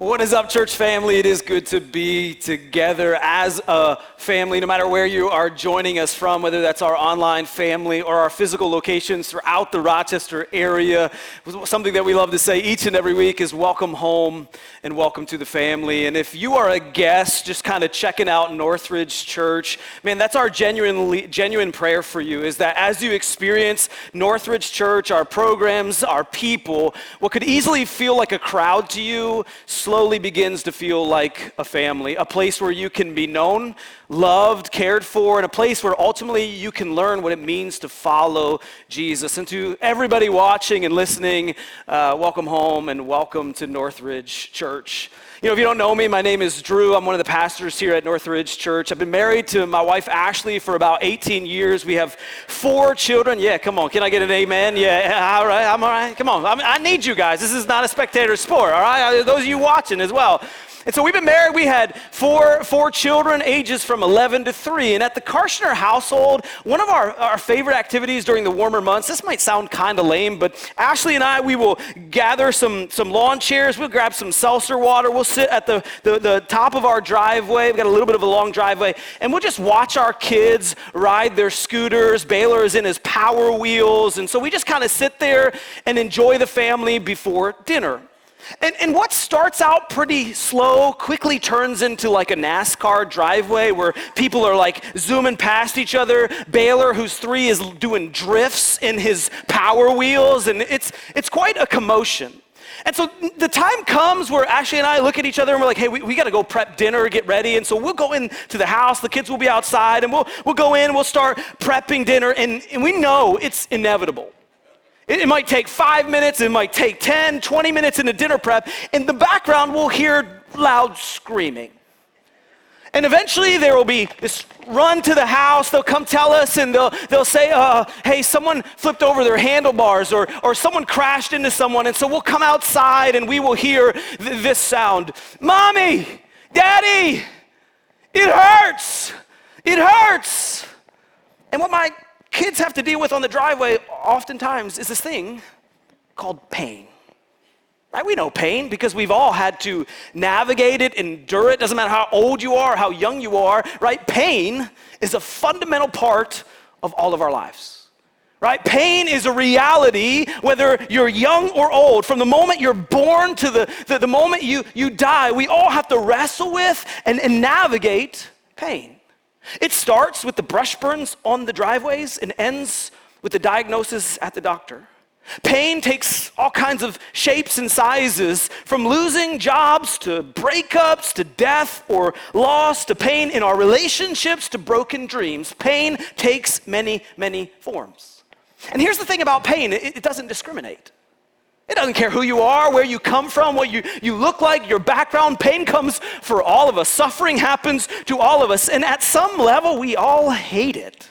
What is up, church family? It is good to be together as a family, no matter where you are joining us from, whether that's our online family or our physical locations throughout the Rochester area. Something that we love to say each and every week is welcome home and welcome to the family. And if you are a guest just kind of checking out Northridge Church, man, that's our genuine prayer for you, is that as you experience Northridge Church, our programs, our people, what could easily feel like a crowd to you slowly begins to feel like a family, a place where you can be known, loved, cared for, and a place where ultimately you can learn what it means to follow Jesus. And to everybody watching and listening, welcome home and welcome to Northridge Church. You know, if you don't know me, my name is Drew. I'm one of the pastors here at Northridge Church. I've been married to my wife, Ashley, for about 18 years. We have 4 children. Yeah, come on. Can I get an amen? Yeah, all right. I'm all right. Come on. I need you guys. This is not a spectator sport, all right? Those of you watching as well. And so we've been married. We had four children, ages from 11 to 3. And at the Karshner household, one of our favorite activities during the warmer months, this might sound kind of lame, but Ashley and I, we will gather some lawn chairs. We'll grab some seltzer water. We'll sit at the top of our driveway. We've got a little bit of a long driveway. And we'll just watch our kids ride their scooters. Baylor is in his Power Wheels. And so we just kind of sit there and enjoy the family before dinner. And what starts out pretty slow quickly turns into like a NASCAR driveway where people are like zooming past each other. Baylor, who's 3, is doing drifts in his Power Wheels, and it's quite a commotion. And so the time comes where Ashley and I look at each other and we're like, hey, we got to go prep dinner, get ready. And so we'll go into the house, the kids will be outside, and we'll go in, we'll start prepping dinner, and we know it's inevitable. It might take 5 minutes, it might take 10, 20 minutes into dinner prep. In the background, we'll hear loud screaming. And eventually there will be this run to the house. They'll come tell us and they'll say, hey, someone flipped over their handlebars or someone crashed into someone. And so we'll come outside and we will hear this sound. Mommy, Daddy, it hurts. It hurts. And what my kids have to deal with on the driveway oftentimes is this thing called pain. Right? We know pain because we've all had to navigate it, endure it. Doesn't matter how old you are, how young you are, right? Pain is a fundamental part of all of our lives. Right? Pain is a reality whether you're young or old. From the moment you're born to the moment you die, we all have to wrestle with and navigate pain. It starts with the brush burns on the driveways and ends with the diagnosis at the doctor. Pain takes all kinds of shapes and sizes, from losing jobs to breakups to death or loss to pain in our relationships to broken dreams. Pain takes many, many forms. And here's the thing about pain, it doesn't discriminate. It doesn't care who you are, where you come from, what you look like, your background. Pain comes for all of us. Suffering happens to all of us. And at some level, we all hate it.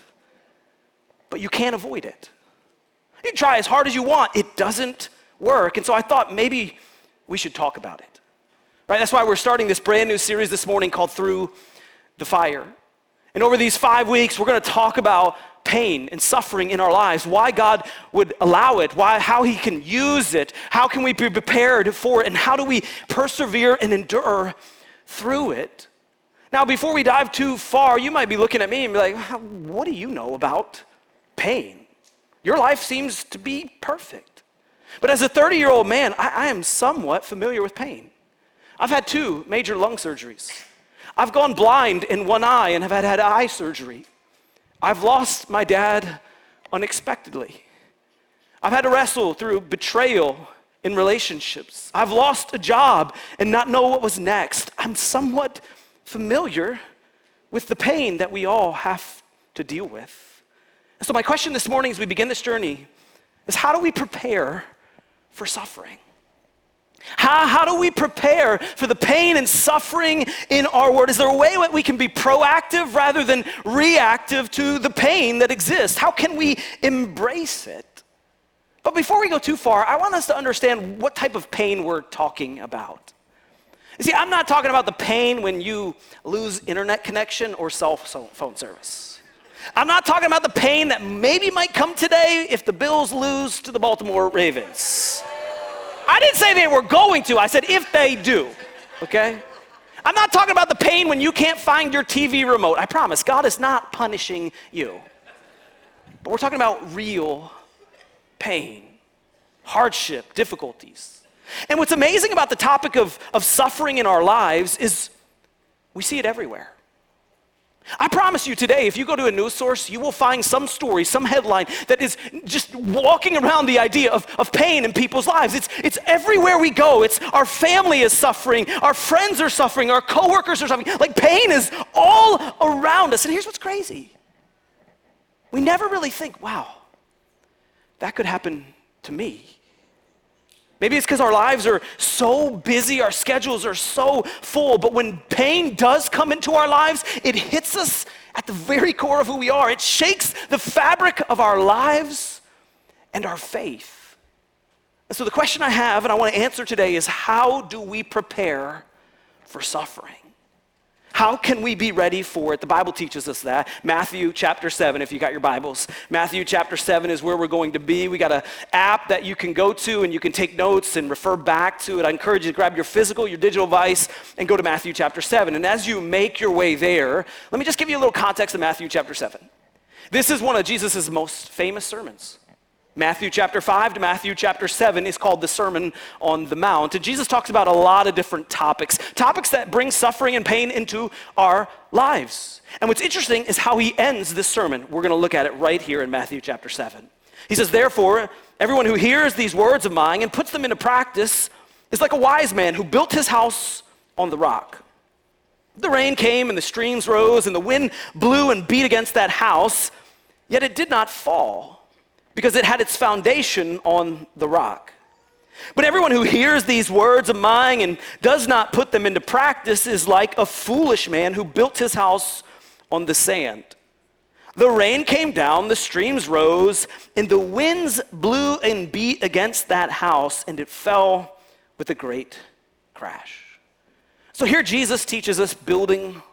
But you can't avoid it. You can try as hard as you want. It doesn't work. And so I thought maybe we should talk about it. Right? That's why we're starting this brand new series this morning called Through the Fire. And over these 5 weeks, we're going to talk about pain and suffering in our lives, why God would allow it, how he can use it, how can we be prepared for it, and how do we persevere and endure through it. Now, before we dive too far, you might be looking at me and be like, what do you know about pain? Your life seems to be perfect. But as a 30-year-old man, I am somewhat familiar with pain. I've had 2 major lung surgeries. I've gone blind in one eye and have had eye surgery. I've lost my dad unexpectedly. I've had to wrestle through betrayal in relationships. I've lost a job and not know what was next. I'm somewhat familiar with the pain that we all have to deal with. And so my question this morning as we begin this journey is, how do we prepare for suffering? How do we prepare for the pain and suffering in our world? Is there a way that we can be proactive rather than reactive to the pain that exists? How can we embrace it? But before we go too far, I want us to understand what type of pain we're talking about. You see, I'm not talking about the pain when you lose internet connection or cell phone service. I'm not talking about the pain that maybe might come today if the Bills lose to the Baltimore Ravens. I didn't say they were going to, I said if they do. okay? I'm not talking about the pain when you can't find your TV remote. I promise, God is not punishing you. But we're talking about real pain, hardship, difficulties. And what's amazing about the topic of suffering in our lives is we see it everywhere. I promise you today, if you go to a news source, you will find some story, some headline that is just walking around the idea of pain in people's lives. It's everywhere we go. It's our family is suffering, our friends are suffering, our coworkers are suffering. Like pain is all around us. And here's what's crazy. We never really think, wow, that could happen to me. Maybe it's because our lives are so busy, our schedules are so full, but when pain does come into our lives, it hits us at the very core of who we are. It shakes the fabric of our lives and our faith. And so the question I have, and I want to answer today, is how do we prepare for suffering? How can we be ready for it? The Bible teaches us that. Matthew chapter 7, if you got your Bibles. Matthew chapter 7 is where we're going to be. We got an app that you can go to and you can take notes and refer back to it. I encourage you to grab your physical, your digital device, and go to Matthew chapter 7. And as you make your way there, let me just give you a little context of Matthew chapter 7. This is one of Jesus' most famous sermons. Matthew chapter 5 to Matthew chapter 7 is called the Sermon on the Mount. And Jesus talks about a lot of different topics that bring suffering and pain into our lives. And what's interesting is how he ends this sermon. We're going to look at it right here in Matthew chapter 7. He says, therefore, everyone who hears these words of mine and puts them into practice is like a wise man who built his house on the rock. The rain came and the streams rose and the wind blew and beat against that house, yet it did not fall, because it had its foundation on the rock. But everyone who hears these words of mine and does not put them into practice is like a foolish man who built his house on the sand. The rain came down, the streams rose, and the winds blew and beat against that house, and it fell with a great crash. So here Jesus teaches us building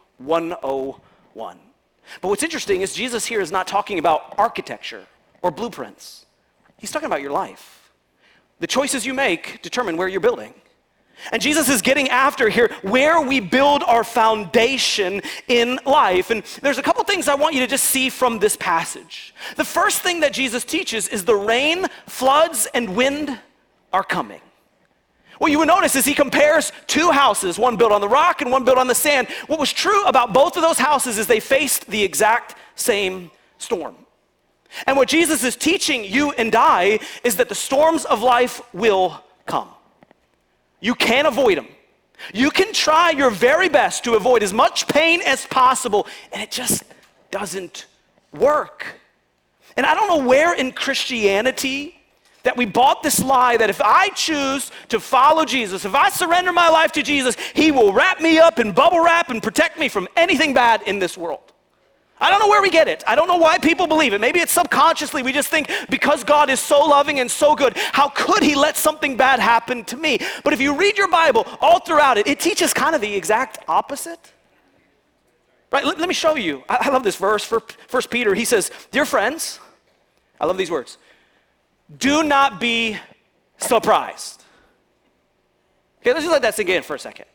101. But what's interesting is Jesus here is not talking about architecture or blueprints. He's talking about your life. The choices you make determine where you're building. And Jesus is getting after here where we build our foundation in life. And there's a couple things I want you to just see from this passage. The first thing that Jesus teaches is the rain, floods, and wind are coming. What you would notice is he compares two houses, one built on the rock and one built on the sand. What was true about both of those houses is they faced the exact same storm. And what Jesus is teaching you and I is that the storms of life will come. You can't avoid them. You can try your very best to avoid as much pain as possible, and it just doesn't work. And I don't know where in Christianity that we bought this lie that if I choose to follow Jesus, if I surrender my life to Jesus, he will wrap me up in bubble wrap and protect me from anything bad in this world. I don't know where we get it. I don't know why people believe it. Maybe it's subconsciously. We just think because God is so loving and so good, how could he let something bad happen to me? But if you read your Bible all throughout it, it teaches kind of the exact opposite. Right, let me show you. I love this verse for 1 Peter. He says, dear friends, I love these words. Do not be surprised. Okay, let's just let that sink in for a second.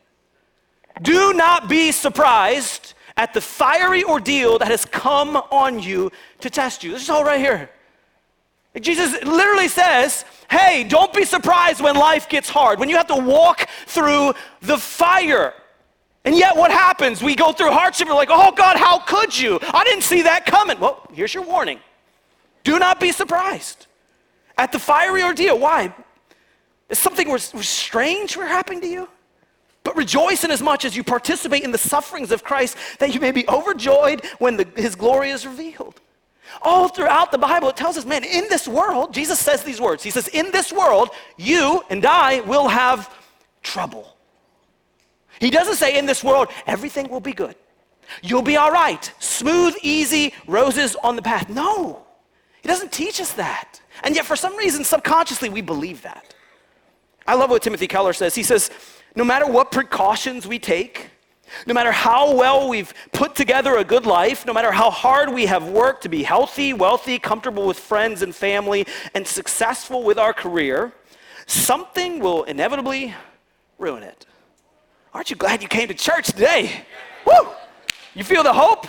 Do not be surprised at the fiery ordeal that has come on you to test you. This is all right here. Jesus literally says, hey, don't be surprised when life gets hard, when you have to walk through the fire. And yet what happens? We go through hardship, we're like, oh God, how could you? I didn't see that coming. Well, here's your warning. Do not be surprised at the fiery ordeal. Why? Is something strange happening to you? But rejoice in as much as you participate in the sufferings of Christ, that you may be overjoyed when his glory is revealed. All throughout the Bible, it tells us, man, in this world, Jesus says these words. He says, in this world, you and I will have trouble. He doesn't say in this world, everything will be good. You'll be all right. Smooth, easy, roses on the path. No, he doesn't teach us that. And yet for some reason, subconsciously, we believe that. I love what Timothy Keller says. He says, no matter what precautions we take, no matter how well we've put together a good life, no matter how hard we have worked to be healthy, wealthy, comfortable with friends and family, and successful with our career, something will inevitably ruin it. Aren't you glad you came to church today? Woo! You feel the hope?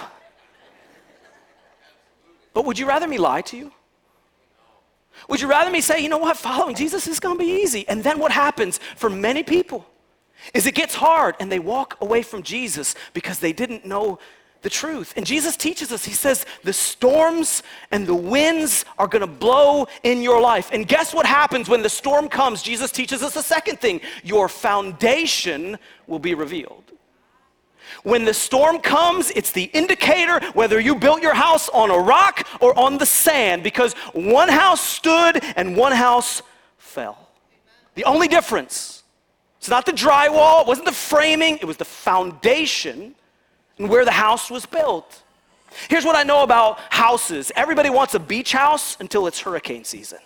But would you rather me lie to you? Would you rather me say, you know what, following Jesus is going to be easy? And then what happens for many people is it gets hard and they walk away from Jesus because they didn't know the truth. And Jesus teaches us, he says, the storms and the winds are going to blow in your life. And guess what happens when the storm comes? Jesus teaches us a second thing. Your foundation will be revealed. When the storm comes, it's the indicator whether you built your house on a rock or on the sand, because one house stood and one house fell. The only difference, it's not the drywall, it wasn't the framing, it was the foundation and where the house was built. Here's what I know about houses. Everybody wants a beach house until it's hurricane season.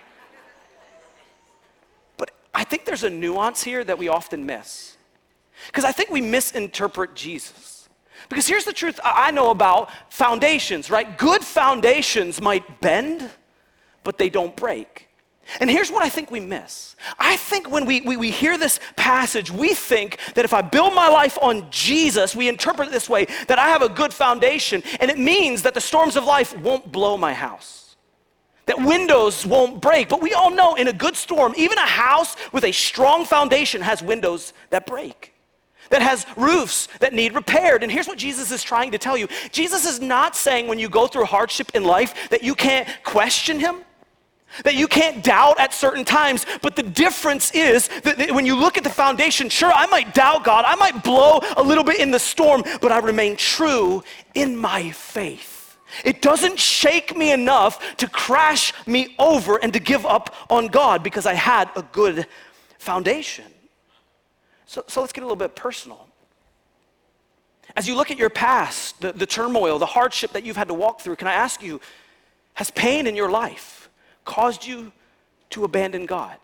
But I think there's a nuance here that we often miss. Because I think we misinterpret Jesus. Because here's the truth I know about foundations, right? Good foundations might bend, but they don't break. And here's what I think we miss. I think when we hear this passage, we think that if I build my life on Jesus, we interpret it this way, that I have a good foundation, and it means that the storms of life won't blow my house, that windows won't break. But we all know in a good storm, even a house with a strong foundation has windows that break, that has roofs that need repaired. And here's what Jesus is trying to tell you. Jesus is not saying when you go through hardship in life that you can't question him, that you can't doubt at certain times. But the difference is that when you look at the foundation, sure, I might doubt God, I might blow a little bit in the storm, but I remain true in my faith. It doesn't shake me enough to crash me over and to give up on God because I had a good foundation. So let's get a little bit personal. As you look at your past, the turmoil, the hardship that you've had to walk through, can I ask you, has pain in your life caused you to abandon God?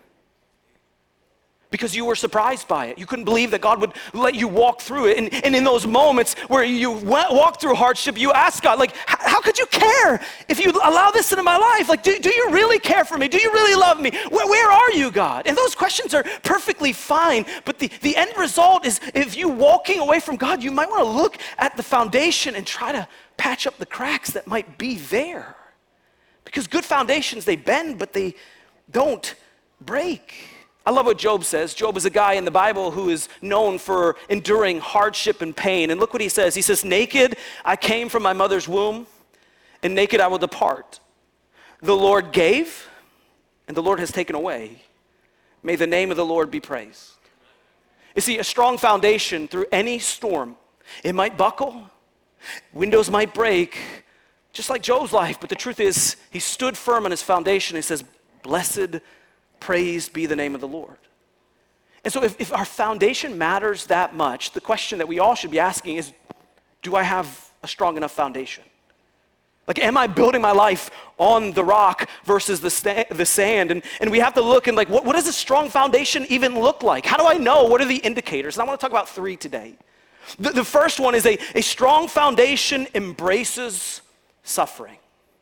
Because you were surprised by it. You couldn't believe that God would let you walk through it. And in those moments where you walk through hardship, you ask God, like, how could you care if you allow this into my life? Like, do you really care for me? Do you really love me? Where are you, God? And those questions are perfectly fine. But the end result is if you walking away from God, you might want to look at the foundation and try to patch up the cracks that might be there. Because good foundations, they bend, but they don't break. I love what Job says. Job is a guy in the Bible who is known for enduring hardship and pain. And look what he says. He says, naked I came from my mother's womb, and naked I will depart. The Lord gave, and the Lord has taken away. May the name of the Lord be praised. You see, a strong foundation through any storm, it might buckle, windows might break, just like Job's life. But the truth is, he stood firm on his foundation. He says, blessed, praised be the name of the Lord. And so if our foundation matters that much, the question that we all should be asking is, do I have a strong enough foundation? Like, am I building my life on the rock versus the sand? And we have to look and like, what does a strong foundation even look like? How do I know? What are the indicators? And I want to talk about three today. The first one is a strong foundation embraces suffering.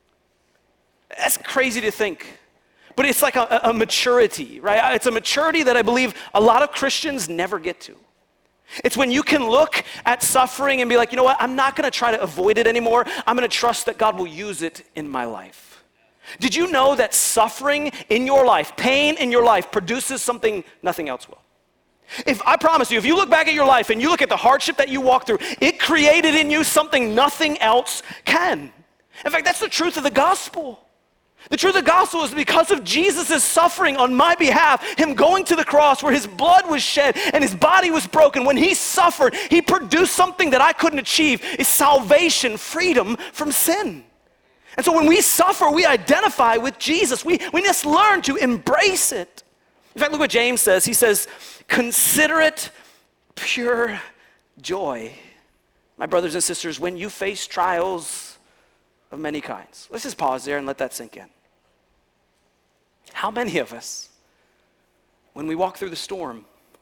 That's crazy to think. But it's like a maturity, right? It's a maturity that I believe a lot of Christians never get to. It's when you can look at suffering and be like, you know what? I'm not going to try to avoid it anymore. I'm going to trust that God will use it in my life. Did you know that suffering in your life, pain in your life, produces something nothing else will? I promise you, if you look back at your life and you look at the hardship that you walked through, it created in you something nothing else can. In fact, that's the truth of the gospel. The truth of the gospel is because of Jesus' suffering on my behalf, him going to the cross where his blood was shed and his body was broken. When he suffered, he produced something that I couldn't achieve, is salvation, freedom from sin. And so when we suffer, we identify with Jesus. We must learn to embrace it. In fact, look what James says. He says, consider it pure joy, my brothers and sisters, when you face trials of many kinds. Let's just pause there and let that sink in. How many of us, when we walk through the storm,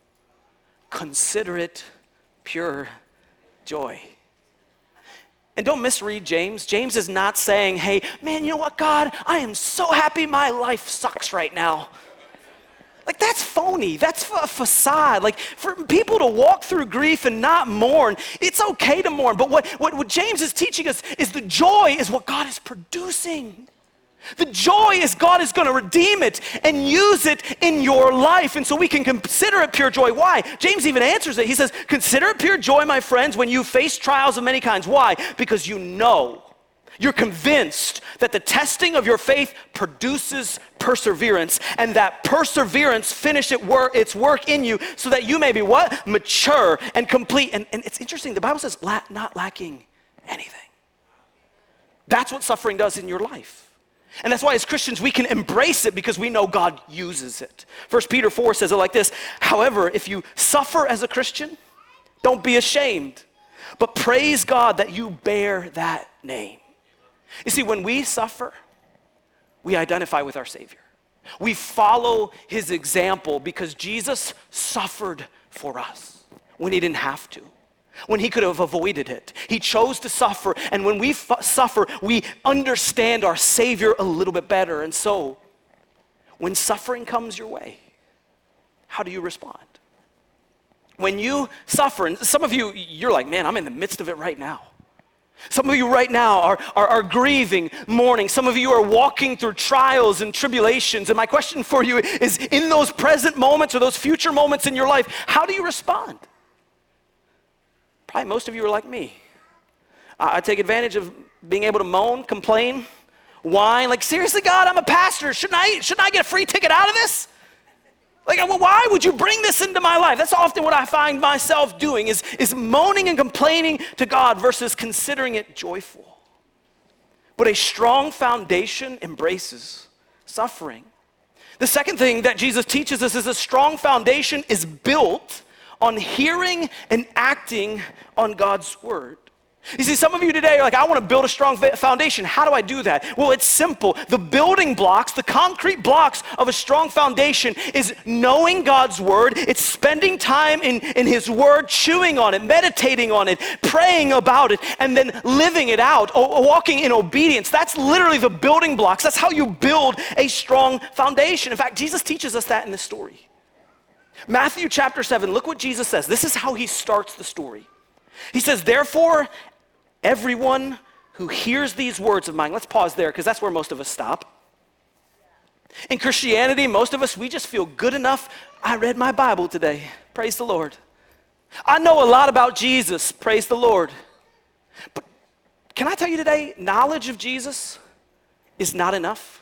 consider it pure joy? And don't misread James. James is not saying, hey, man, you know what, God, I am so happy my life sucks right now. Like, that's phony. That's a facade. Like, for people to walk through grief and not mourn, it's okay to mourn. But what James is teaching us is the joy is what God is producing. The joy is God is going to redeem it and use it in your life. And so we can consider it pure joy. Why? James even answers it. He says, consider it pure joy, my friends, when you face trials of many kinds. Why? Because you're convinced that the testing of your faith produces perseverance, and that perseverance finish its work in you so that you may be what? Mature and complete. And it's interesting, the Bible says not lacking anything. That's what suffering does in your life. And that's why as Christians we can embrace it because we know God uses it. 1 Peter 4 says it like this, however, if you suffer as a Christian, don't be ashamed, but praise God that you bear that name. You see, when we suffer, we identify with our Savior. We follow his example because Jesus suffered for us when he didn't have to, when he could have avoided it. He chose to suffer, and when we suffer, we understand our Savior a little bit better. And so, when suffering comes your way, how do you respond? When you suffer, and some of you, you're like, man, I'm in the midst of it right now. Some of you right now are grieving, mourning. Some of you are walking through trials and tribulations. And my question for you is, in those present moments or those future moments in your life, how do you respond? Probably most of you are like me. I take advantage of being able to moan, complain, whine. Like, seriously, God, I'm a pastor. Shouldn't I get a free ticket out of this? Like, well, why would you bring this into my life? That's often what I find myself doing is moaning and complaining to God versus considering it joyful. But a strong foundation embraces suffering. The second thing that Jesus teaches us is a strong foundation is built on hearing and acting on God's word. You see, some of you today are like, I want to build a strong foundation. How do I do that? Well, it's simple. The building blocks, the concrete blocks of a strong foundation is knowing God's word. It's spending time in his word, chewing on it, meditating on it, praying about it, and then living it out, walking in obedience. That's literally the building blocks. That's how you build a strong foundation. In fact, Jesus teaches us that in this story. Matthew chapter 7, look what Jesus says. This is how he starts the story. He says, therefore, everyone who hears these words of mine, let's pause there because that's where most of us stop. In Christianity, most of us, we just feel good enough. I read my Bible today. Praise the Lord. I know a lot about Jesus. Praise the Lord. But can I tell you today, knowledge of Jesus is not enough.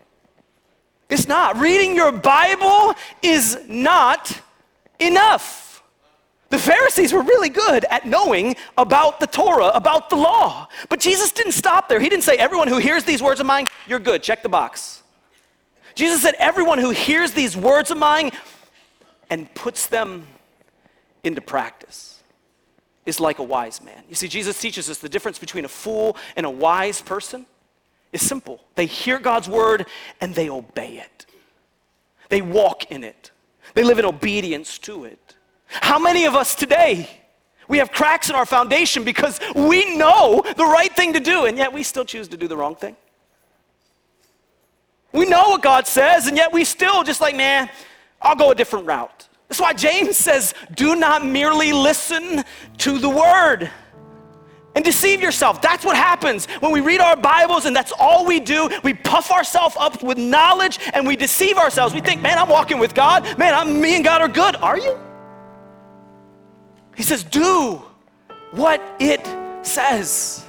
It's not. Reading your Bible is not enough. The Pharisees were really good at knowing about the Torah, about the law. But Jesus didn't stop there. He didn't say, everyone who hears these words of mine, you're good, check the box. Jesus said, everyone who hears these words of mine and puts them into practice is like a wise man. You see, Jesus teaches us the difference between a fool and a wise person is simple. They hear God's word and they obey it. They walk in it. They live in obedience to it. How many of us today, we have cracks in our foundation because we know the right thing to do, and yet we still choose to do the wrong thing? We know what God says, and yet we still just like, man, I'll go a different route. That's why James says, do not merely listen to the word and deceive yourself. That's what happens when we read our Bibles and that's all we do. We puff ourselves up with knowledge and we deceive ourselves. We think, man, I'm walking with God. Man, me and God are good. Are you? He says, do what it says.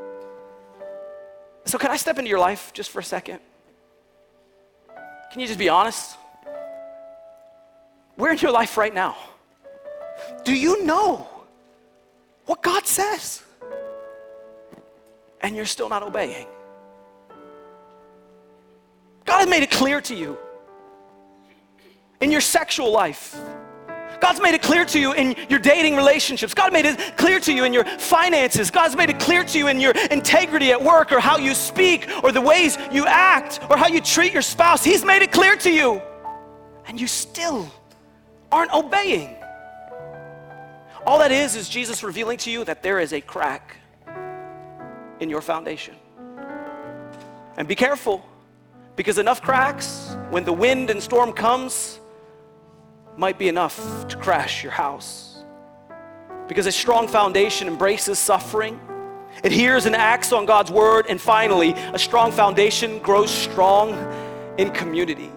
So can I step into your life just for a second? Can you just be honest? Where in your life right now? Do you know what God says? And you're still not obeying. God has made it clear to you in your sexual life. God's made it clear to you in your dating relationships. God made it clear to you in your finances. God's made it clear to you in your integrity at work or how you speak or the ways you act or how you treat your spouse. He's made it clear to you. And you still aren't obeying. All that is Jesus revealing to you that there is a crack in your foundation. And be careful, because enough cracks, when the wind and storm comes, might be enough to crash your house. Because a strong foundation embraces suffering, it hears and acts on God's word, and finally, a strong foundation grows strong in community.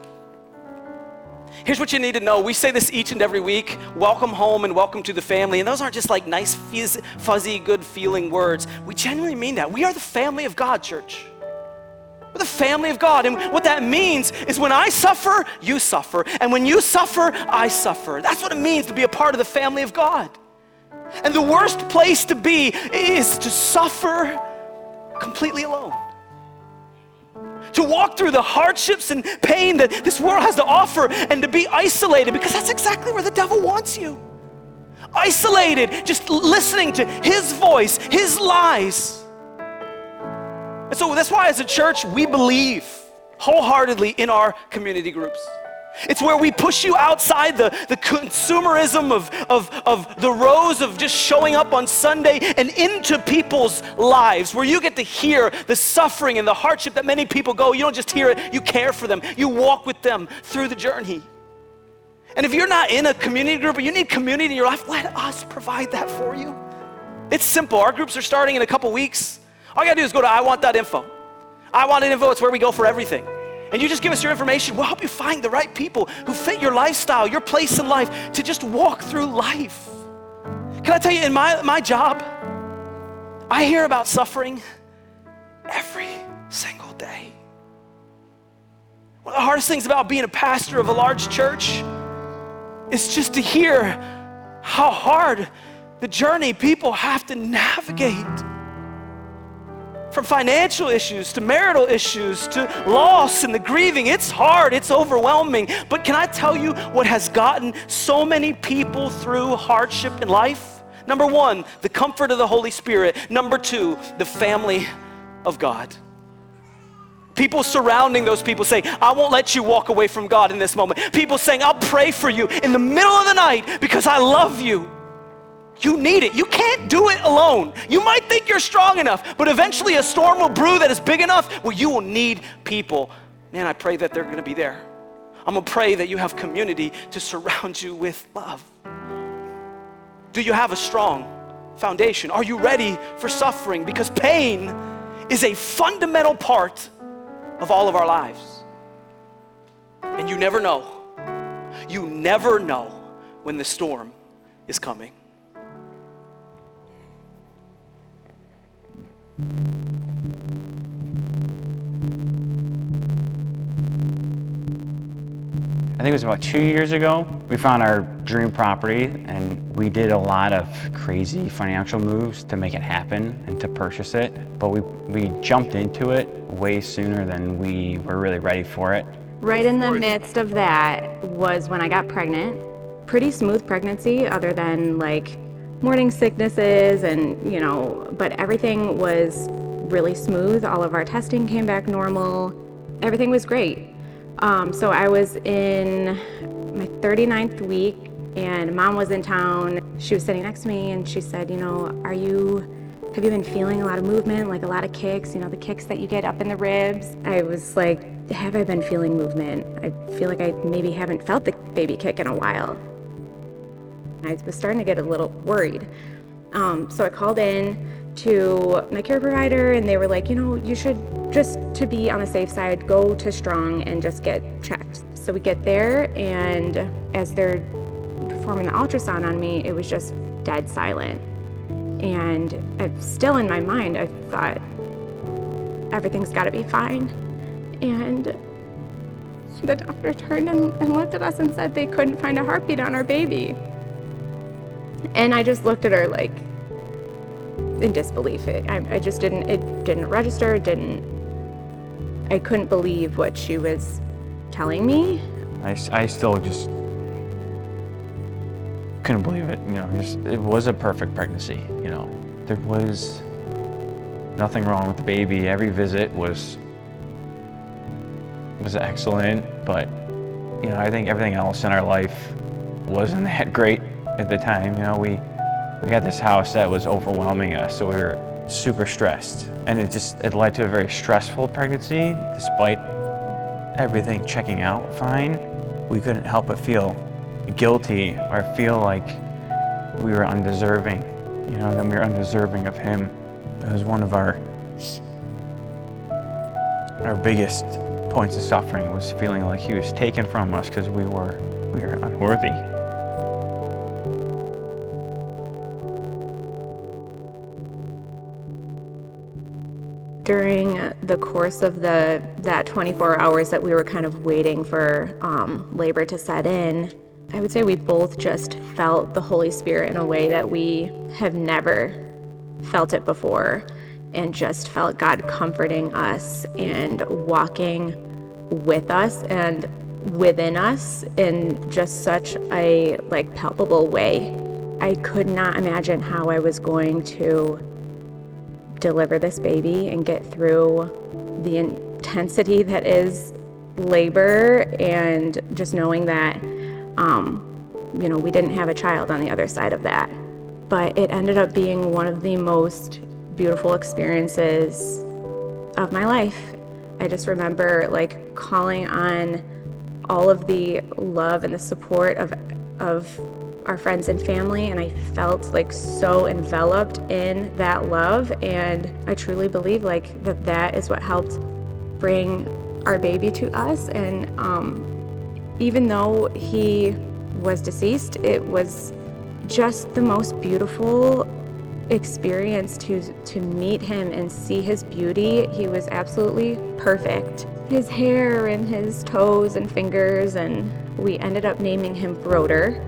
Here's what you need to know. We say this each and every week: welcome home and welcome to the family. And those aren't just like nice, fuzzy, good feeling words. We genuinely mean that. We are the family of God, church. We're the family of God. And what that means is when I suffer, you suffer. And when you suffer, I suffer. That's what it means to be a part of the family of God. And the worst place to be is to suffer completely alone. To walk through the hardships and pain that this world has to offer and to be isolated, because that's exactly where the devil wants you. Isolated, just listening to his voice, his lies. And so that's why as a church, we believe wholeheartedly in our community groups. It's where we push you outside the consumerism of the rows of just showing up on Sunday and into people's lives, where you get to hear the suffering and the hardship that many people go. You don't just hear it, you care for them. You walk with them through the journey. And if you're not in a community group or you need community in your life, let us provide that for you. It's simple. Our groups are starting in a couple weeks. All you gotta do is go to iwant.info. iwant.info, it's where we go for everything. And you just give us your information. We'll help you find the right people who fit your lifestyle, your place in life, to just walk through life. Can I tell you, in my job, I hear about suffering every single day. One of the hardest things about being a pastor of a large church is just to hear how hard the journey people have to navigate. From financial issues to marital issues to loss and the grieving. It's hard, it's overwhelming. But can I tell you what has gotten so many people through hardship in life? Number one, the comfort of the Holy Spirit. Number two, the family of God. People surrounding those people saying, I won't let you walk away from God in this moment. People saying, I'll pray for you in the middle of the night because I love you. You need it. You can't do it alone. You might think you're strong enough, but eventually a storm will brew that is big enough where you will need people. Man, I pray that they're going to be there. I'm going to pray that you have community to surround you with love. Do you have a strong foundation? Are you ready for suffering? Because pain is a fundamental part of all of our lives. And you never know. You never know when the storm is coming. I think it was about 2 years ago, we found our dream property, and we did a lot of crazy financial moves to make it happen and to purchase it. But we jumped into it way sooner than we were really ready for it. Right in the midst of that was when I got pregnant. Pretty smooth pregnancy, other than like morning sicknesses and, but everything was really smooth. All of our testing came back normal. Everything was great. So I was in my 39th week and Mom was in town. She was sitting next to me and she said, have you been feeling a lot of movement, like a lot of kicks, the kicks that you get up in the ribs? I was like, have I been feeling movement? I feel like I maybe haven't felt the baby kick in a while. I was starting to get a little worried. So I called in to my care provider and they were like, you should, just to be on the safe side, go to Strong and just get checked. So we get there, and as they're performing the ultrasound on me, it was just dead silent. And still in my mind, I thought, everything's gotta be fine. And the doctor turned and looked at us and said they couldn't find a heartbeat on our baby. And I just looked at her like in disbelief. It didn't register, I couldn't believe what she was telling me. I still just couldn't believe it. It was a perfect pregnancy. There was nothing wrong with the baby. Every visit was excellent, but I think everything else in our life wasn't that great at the time. We got this house that was overwhelming us, so we were super stressed, and it led to a very stressful pregnancy. Despite everything checking out fine, we couldn't help but feel guilty or feel like we were undeserving, that we were undeserving of him. It was one of our biggest points of suffering, was feeling like he was taken from us because we were unworthy. During the course of that 24 hours that we were kind of waiting for labor to set in, I would say we both just felt the Holy Spirit in a way that we have never felt it before, and just felt God comforting us and walking with us and within us in just such a palpable way. I could not imagine how I was going to deliver this baby and get through the intensity that is labor, and just knowing that we didn't have a child on the other side of that. But it ended up being one of the most beautiful experiences of my life. I just remember calling on all of the love and the support of our friends and family, and I felt so enveloped in that love, and I truly believe that is what helped bring our baby to us. And even though he was deceased, it was just the most beautiful experience to meet him and see his beauty. He was absolutely perfect. His hair and his toes and fingers, and we ended up naming him Broder.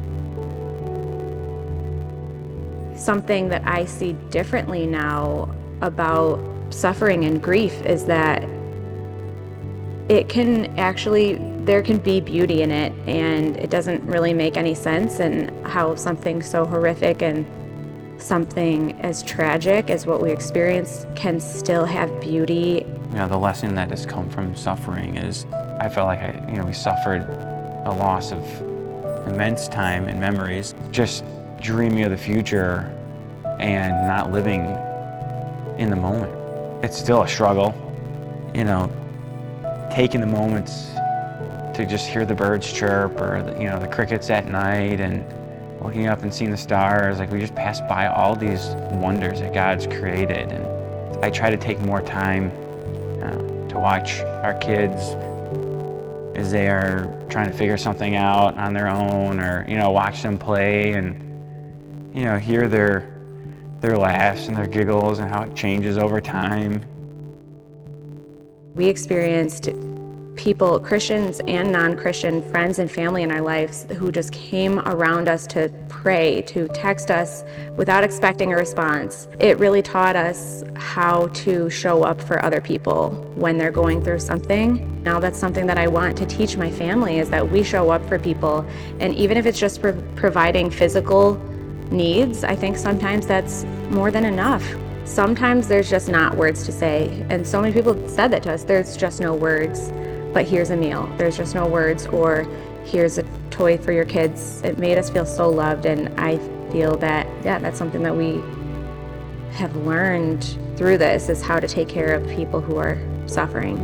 Something that I see differently now about suffering and grief is that there can be beauty in it, and it doesn't really make any sense, and how something so horrific and something as tragic as what we experience can still have beauty. The lesson that has come from suffering is, I felt like we suffered a loss of immense time and memories, just dreaming of the future and not living in the moment. It's still a struggle, taking the moments to just hear the birds chirp, or the crickets at night, and looking up and seeing the stars. We just pass by all these wonders that God's created, and I try to take more time to watch our kids as they are trying to figure something out on their own, or watch them play and hear their laughs and their giggles and how it changes over time. We experienced people, Christians and non-Christian, friends and family in our lives, who just came around us to pray, to text us without expecting a response. It really taught us how to show up for other people when they're going through something. Now that's something that I want to teach my family, is that we show up for people. And even if it's just for providing physical needs, I think sometimes that's more than enough. Sometimes there's just not words to say. And so many people said that to us, there's just no words. But here's a meal. There's just no words. Or here's a toy for your kids. It made us feel so loved, and I feel that, that's something that we have learned through this, is how to take care of people who are suffering.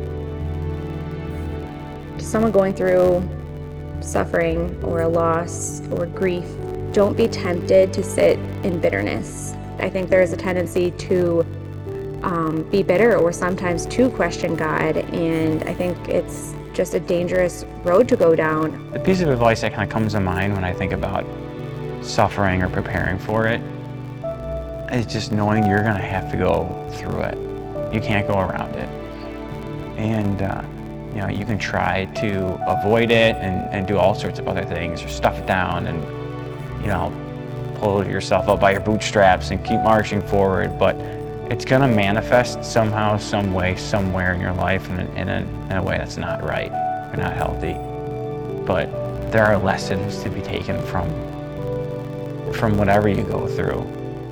Someone going through suffering or a loss or grief, don't be tempted to sit in bitterness. I think there is a tendency to be bitter, or sometimes to question God, and I think it's just a dangerous road to go down. The piece of advice that kind of comes to mind when I think about suffering or preparing for it is just knowing you're going to have to go through it. You can't go around it. And you can try to avoid it and do all sorts of other things, or stuff it down and pull yourself up by your bootstraps and keep marching forward, but it's going to manifest somehow, some way, somewhere in your life in a way that's not right or not healthy. But there are lessons to be taken from whatever you go through.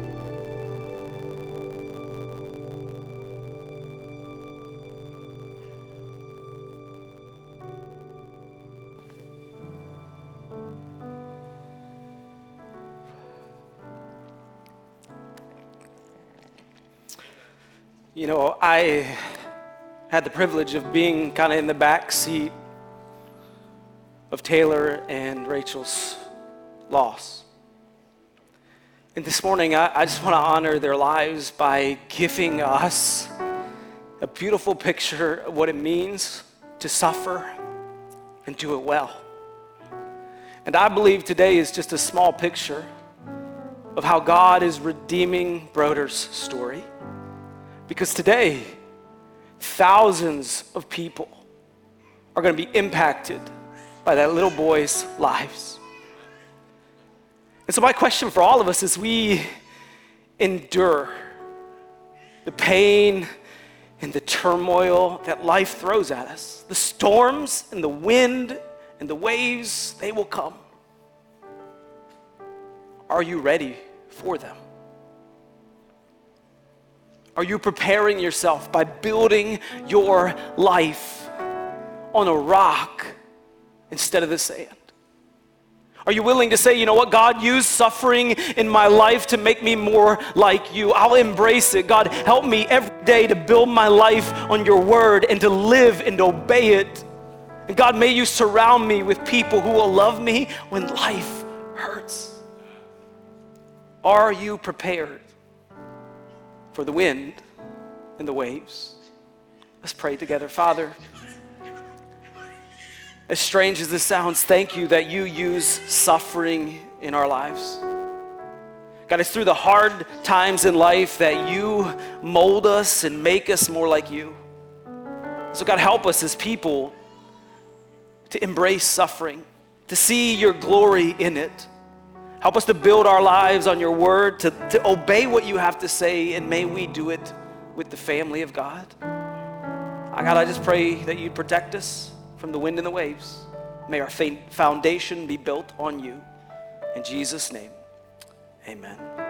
I had the privilege of being kind of in the back seat of Taylor and Rachel's loss. And this morning, I just want to honor their lives by giving us a beautiful picture of what it means to suffer and do it well. And I believe today is just a small picture of how God is redeeming Broder's story. Because today, thousands of people are going to be impacted by that little boy's lives. And so my question for all of us as we endure the pain and the turmoil that life throws at us, the storms and the wind and the waves, they will come. Are you ready for them? Are you preparing yourself by building your life on a rock instead of the sand? Are you willing to say, you know what, God, use suffering in my life to make me more like you. I'll embrace it. God, help me every day to build my life on your word and to live and obey it. And God, may you surround me with people who will love me when life hurts. Are you prepared for the wind and the waves? Let's pray together. Father, as strange as this sounds, thank you that you use suffering in our lives. God, it's through the hard times in life that you mold us and make us more like you. So God, help us as people to embrace suffering, to see your glory in it. Help us to build our lives on your word, to obey what you have to say, and may we do it with the family of God. God, I just pray that you'd protect us from the wind and the waves. May our foundation be built on you. In Jesus' name, amen.